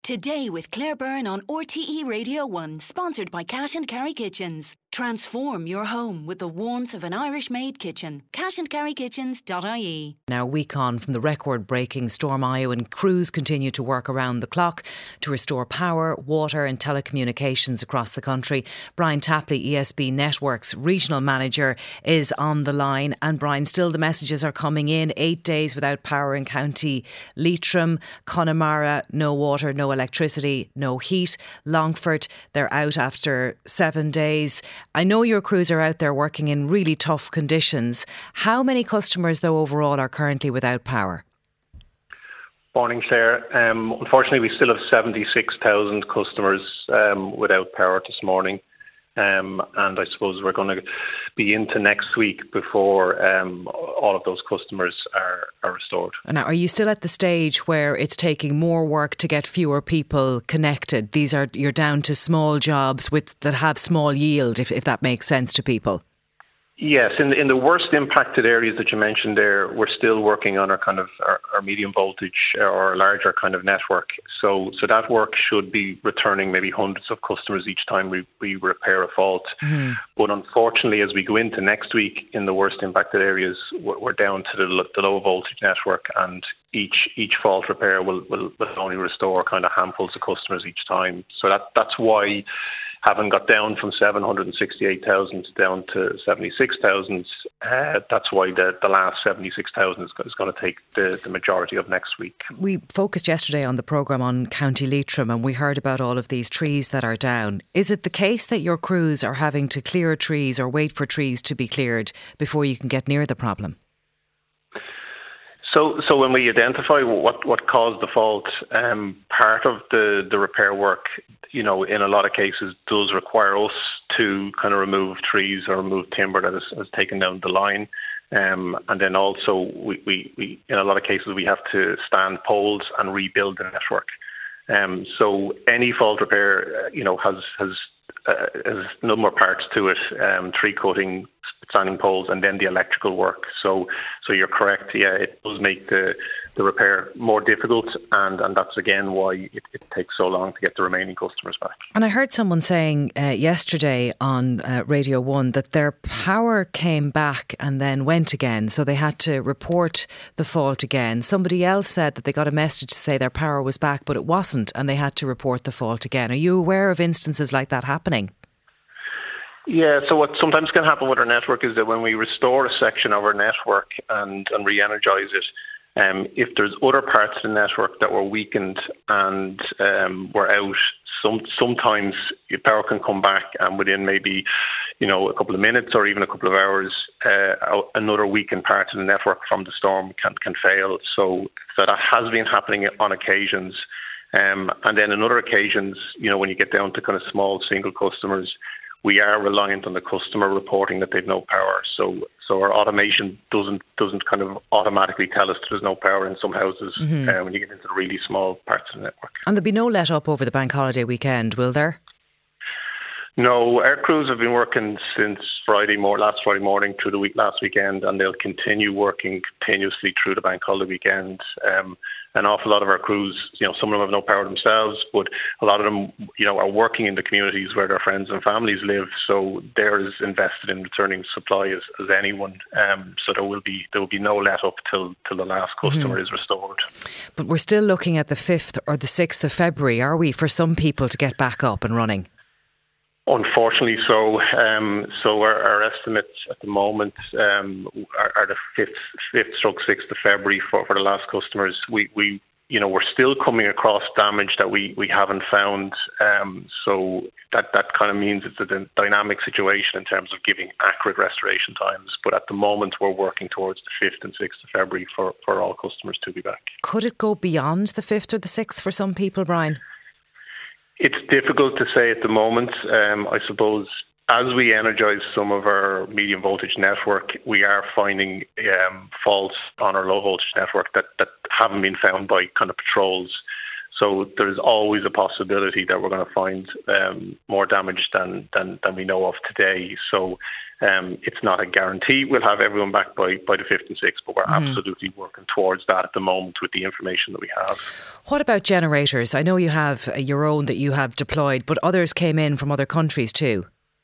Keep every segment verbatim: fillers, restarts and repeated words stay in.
Today with Claire Byrne on R T E Radio one, sponsored by Cash and Carry Kitchens. Transform your home with the warmth of an Irish-made kitchen. cash and carry kitchens dot I E. Now, a week on from the record-breaking Storm Iowan, crews continue to work around the clock to restore power, water and telecommunications across the country. Brian Tapley, E S B Networks Regional Manager, is on the line. And Brian, still the messages are coming in. Eight days without power in County Leitrim. Connemara, no water, no electricity, no heat. Longford, they're out after seven days. I know your crews are out there working in really tough conditions. How many customers, though, overall are currently without power? Morning, Claire. Um, unfortunately, we still have seventy-six thousand customers um, without power this morning. Um, and I suppose we're going to be into next week before um, all of those customers are, are restored. And now, are you still at the stage where it's taking more work to get fewer people connected? These are, you're down to small jobs with that have small yield, if, if that makes sense to people. Yes, in the, in the worst impacted areas that you mentioned there, we're still working on our kind of our, our medium voltage or larger kind of network. So so that work should be returning maybe hundreds of customers each time we, we repair a fault. Mm. But unfortunately, as we go into next week in the worst impacted areas, we're, we're down to the, the low voltage network, and each each fault repair will, will, will only restore kind of handfuls of customers each time. So that that's why, having got down from seven hundred sixty-eight thousand down to seventy-six thousand, uh, that's why the, the last seventy-six thousand is, is going to take the, the majority of next week. We focused yesterday on the programme on County Leitrim, and we heard about all of these trees that are down. Is it the case that your crews are having to clear trees or wait for trees to be cleared before you can get near the problem? So, so when we identify what, what caused the fault, um, part of the, the repair work, you know, in a lot of cases does require us to kind of remove trees or remove timber that is, is taken down the line. Um, and then also, we, we, we, in a lot of cases, we have to stand poles and rebuild the network. Um, so any fault repair, uh, you know, has, has, uh, has a number of parts to it, um, tree cutting, standing poles, and then the electrical work. So so you're correct, yeah, it does make the, the repair more difficult, and, and that's again why it, it takes so long to get the remaining customers back. And I heard someone saying uh, yesterday on uh, Radio one that their power came back and then went again, so they had to report the fault again. Somebody else said that they got a message to say their power was back, but it wasn't, and they had to report the fault again. Are you aware of instances like that happening? Yeah, so what sometimes can happen with our network is that when we restore a section of our network and, and re-energise it, um, if there's other parts of the network that were weakened and um, were out, some, sometimes your power can come back, and within maybe, you know, a couple of minutes or even a couple of hours, uh, another weakened part of the network from the storm can, can fail. So, so that has been happening on occasions. Um, and then on other occasions, you know, when you get down to kind of small single customers, we are reliant on the customer reporting that they've no power. So so our automation doesn't doesn't kind of automatically tell us there's no power in some houses mm-hmm. uh, when you get into the really small parts of the network. And there'll be no let up over the bank holiday weekend, will there? No, our crews have been working since Friday more last Friday morning through the week last weekend, and they'll continue working continuously through the bank holiday weekend. Um, an awful lot of our crews, you know, some of them have no power themselves, but a lot of them, you know, are working in the communities where their friends and families live. So they're as invested in returning supply as, as anyone. Um, so there will be there will be no let up till till the last customer mm-hmm. is restored. But we're still looking at the fifth or the sixth of February, are we, for some people to get back up and running? Unfortunately, so. Um, so our, our estimates at the moment um, are, are the fifth, fifth, stroke sixth of February for, for the last customers. We, we, you know, we're still coming across damage that we, we haven't found. Um, so that that kind of means it's a dynamic situation in terms of giving accurate restoration times. But at the moment, we're working towards the fifth and sixth of February for, for all customers to be back. Could it go beyond the fifth or the sixth for some people, Brian? It's difficult to say at the moment. Um, I suppose as we energise some of our medium voltage network, we are finding um, faults on our low voltage network that, that haven't been found by kind of patrols. So there's always a possibility that we're going to find um, more damage than, than, than we know of today. So um, it's not a guarantee we'll have everyone back by, by the fifth and sixth, but we're mm. absolutely working towards that at the moment with the information that we have. What about generators? I know you have your own that you have deployed, but others came in from other countries too.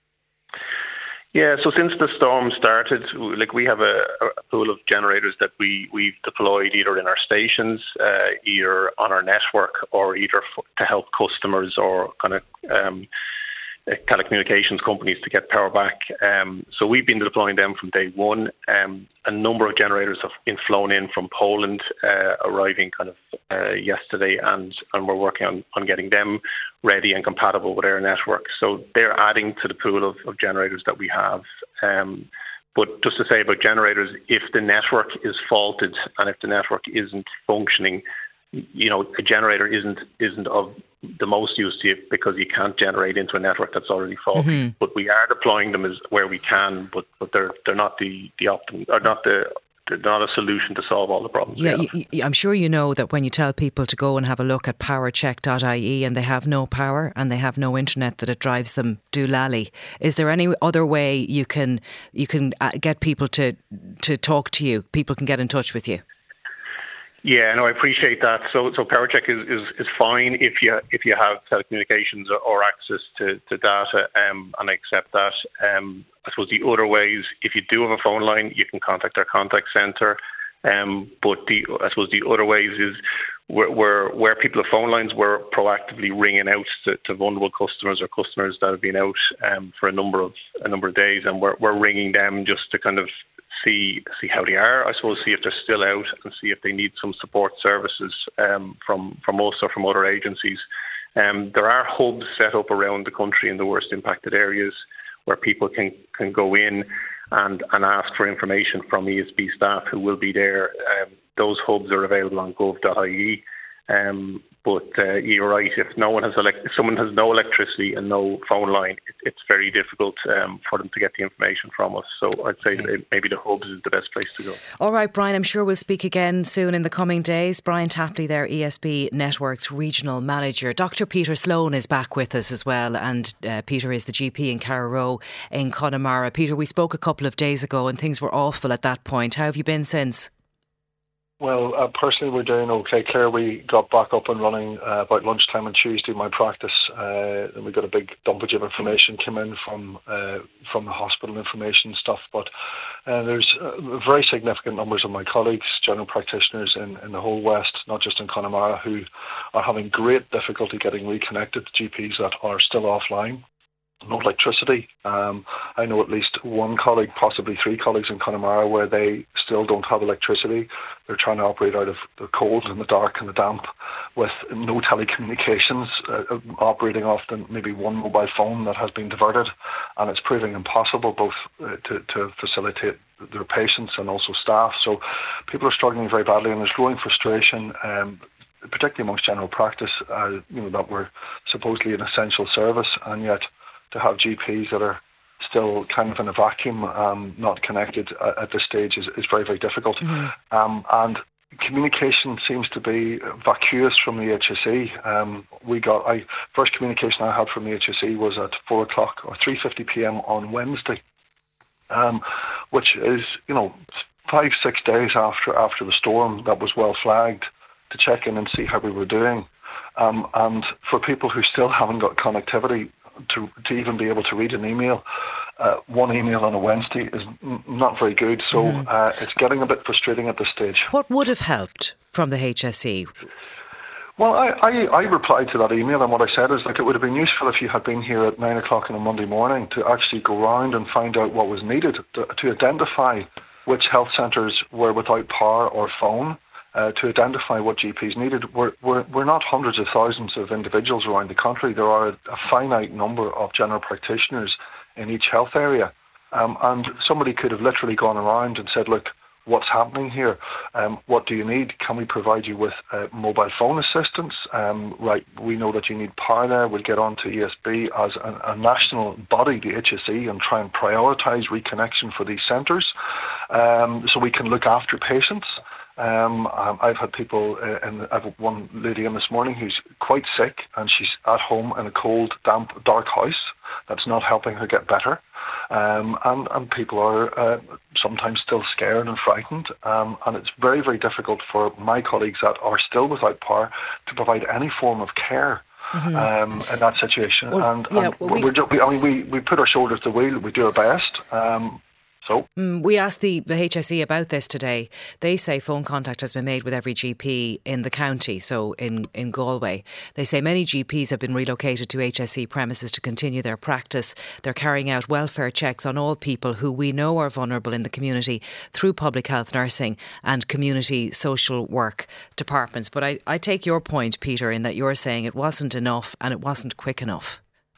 Yeah, so since the storm started, like we have a, a pool of generators that we, we've deployed either in our stations, uh, either on our network, or either for, to help customers or kind of um, telecommunications companies to get power back. Um, so we've been deploying them from day one. Um, a number of generators have been flown in from Poland, uh, arriving kind of uh, yesterday, and, and we're working on, on getting them ready and compatible with our network. So they're adding to the pool of, of generators that we have. Um, but just to say about generators, if the network is faulted and if the network isn't functioning, you know, a generator isn't isn't of the most use to you because you can't generate into a network that's already faulty. Mm-hmm. But we are deploying them as where we can, but, but they're they're not the the optimum, or not the they're not a solution to solve all the problems. Yeah, you, you, I'm sure you know that when you tell people to go and have a look at powercheck dot I E and they have no power and they have no internet, that it drives them doolally. Is there any other way you can you can get people to to talk to you? People can get in touch with you. Yeah, no, I appreciate that. So, so PowerCheck is, is, is fine if you if you have telecommunications or, or access to, to data, um, and I accept that. Um, I suppose the other ways, if you do have a phone line, you can contact our contact centre. Um, but the I suppose the other ways is where where, where people have phone lines, we're proactively ringing out to, to vulnerable customers or customers that have been out um, for a number of a number of days, and we're we're ringing them just to kind of see see how they are, I suppose, see if they're still out and see if they need some support services um, from, from us or from other agencies. Um, there are hubs set up around the country in the worst impacted areas where people can, can go in and, and ask for information from E S B staff who will be there. Um, those hubs are available on gov dot I E. Um, but uh, you're right, if no one has elect- if someone has no electricity and no phone line, it, it's very difficult um, for them to get the information from us. So I'd say okay. that maybe the hubs is the best place to go. All right, Brian, I'm sure we'll speak again soon in the coming days. Brian Tapley there, E S B Networks Regional Manager. Doctor Peter Sloan is back with us as well, and uh, Peter is the G P in Carraroe in Connemara. Peter, we spoke a couple of days ago and things were awful at that point. How have you been since? Well, uh, personally, we're doing okay. Claire, we got back up and running uh, about lunchtime on Tuesday, my practice, uh, and we got a big dumpage of information came in from uh, from the hospital information stuff. But uh, there's uh, very significant numbers of my colleagues, general practitioners in, in the whole West, not just in Connemara, who are having great difficulty getting reconnected to G Ps that are still offline. No electricity. Um, I know at least one colleague, possibly three colleagues in Connemara, where they still don't have electricity. They're trying to operate out of the cold and the dark and the damp with no telecommunications, uh, operating off the, maybe one mobile phone that has been diverted, and it's proving impossible both uh, to, to facilitate their patients and also staff. So people are struggling very badly, and there's growing frustration, um, particularly amongst general practice, uh, you know, that we're supposedly an essential service, and yet to have G Ps that are still kind of in a vacuum, um, not connected at, at this stage is, is very, very difficult. Mm-hmm. Um, and communication seems to be vacuous from the H S E. Um, we got, I first communication I had from the H S E was at four o'clock or three fifty p.m. on Wednesday, um, which is, you know, five, six days after after the storm. That was well flagged to check in and see how we were doing. Um, and for people who still haven't got connectivity, To, to even be able to read an email, uh, one email on a Wednesday is n- not very good. So mm. uh, it's getting a bit frustrating at this stage. What would have helped from the H S E? Well, I, I, I replied to that email, and what I said is, like, it would have been useful if you had been here at nine o'clock on a Monday morning to actually go round and find out what was needed, to, to identify which health centres were without power or phone, Uh, to identify what G Ps needed. We're, we're, we're not hundreds of thousands of individuals around the country. There are a, a finite number of general practitioners in each health area. Um, and somebody could have literally gone around and said, look, what's happening here? Um, what do you need? Can we provide you with uh, mobile phone assistance? Um, right, we know that you need power there. We'll get on to E S B as a, a national body, the H S E, and try and prioritise reconnection for these centres um, so we can look after patients. Um, I've had people, uh, and I've one lady in this morning who's quite sick, and she's at home in a cold, damp, dark house. That's not helping her get better. Um, and, and people are uh, sometimes still scared and frightened. Um, and it's very, very difficult for my colleagues that are still without power to provide any form of care. Mm-hmm. Um, in that situation. Well, and yeah, and well, we, we're, we, I mean, we, we put our shoulders to the wheel, we do our best. Um, So mm, we asked the, the H S E about this today. They say phone contact has been made with every G P in the county, so in, in Galway. They say many G Ps have been relocated to H S E premises to continue their practice. They're carrying out welfare checks on all people who we know are vulnerable in the community through public health nursing and community social work departments. But I, I take your point, Peter, in that you're saying it wasn't enough and it wasn't quick enough.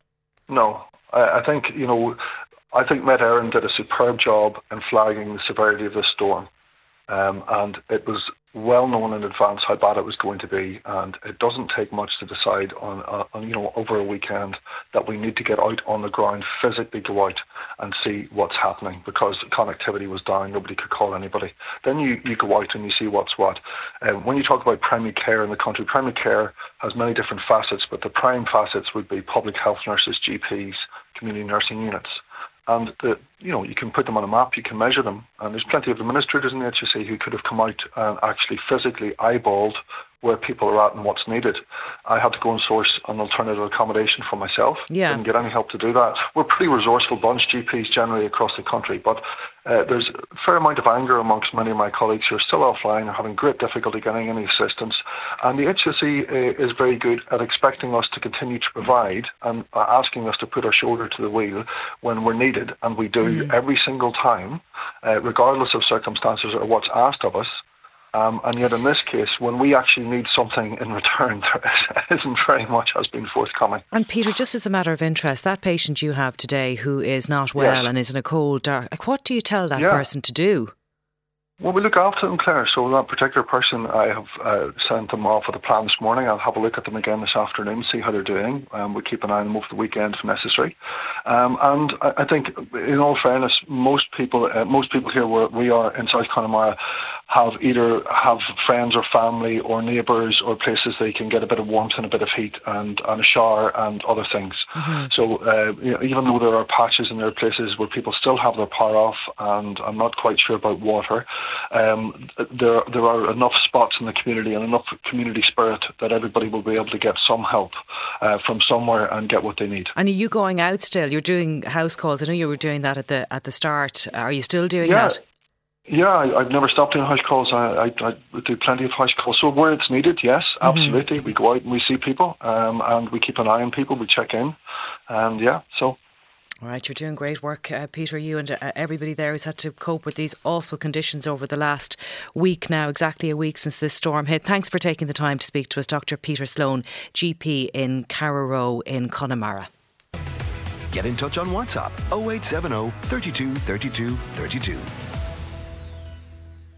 No, I, I think, you know, I think Met Éireann did a superb job in flagging the severity of this storm, um, and it was well known in advance how bad it was going to be. And it doesn't take much to decide on, uh, on, you know, over a weekend that we need to get out on the ground, physically go out and see what's happening, because connectivity was down, nobody could call anybody. Then you, you go out and you see what's what. Um, when you talk about primary care in the country, primary care has many different facets, but the prime facets would be public health nurses, G Ps, community nursing units. And, the, you know, you can put them on a map, you can measure them. And there's plenty of administrators in the H S E who could have come out and actually physically eyeballed where people are at and what's needed. I had to go and source an alternative accommodation for myself. Yeah. Didn't get any help to do that. We're a pretty resourceful bunch, G Ps generally across the country, but uh, there's a fair amount of anger amongst many of my colleagues who are still offline, are having great difficulty getting any assistance. And the H S E uh, is very good at expecting us to continue to provide and uh, asking us to put our shoulder to the wheel when we're needed, and we do mm. every single time, uh, regardless of circumstances or what's asked of us. Um, and yet in this case, when we actually need something in return, there isn't very much has been forthcoming. And Peter, just as a matter of interest, that patient you have today who is not well yes. and is in a cold, dark, like, what do you tell that yeah. person to do? Well, we look after them, Claire. So that particular person, I have uh, sent them off with a plan this morning. I'll have a look at them again this afternoon, see how they're doing. Um, we keep an eye on them over the weekend if necessary. Um, and I, I think, in all fairness, most people, uh, most people here where we are in South Connemara have either have friends or family or neighbours or places they can get a bit of warmth and a bit of heat and, and a shower and other things. Mm-hmm. So uh, you know, even though there are patches and there are places where people still have their power off, and I'm not quite sure about water, um, there there are enough spots in the community and enough community spirit that everybody will be able to get some help uh, from somewhere and get what they need. And are you going out still? You're doing house calls. I know you were doing that at the at the start. Are you still doing yeah. that? Yeah, I, I've never stopped doing house calls. I, I, I do plenty of house calls. So where it's needed, yes, absolutely. Mm-hmm. We go out and we see people, um, and we keep an eye on people. We check in, and yeah, so. All right, you're doing great work, uh, Peter. You and uh, everybody there who's had to cope with these awful conditions over the last week now, exactly a week since this storm hit. Thanks for taking the time to speak to us, Doctor Peter Sloan, G P in Carraroe in Connemara. Get in touch on WhatsApp oh eight seven oh, three two, three two, three two.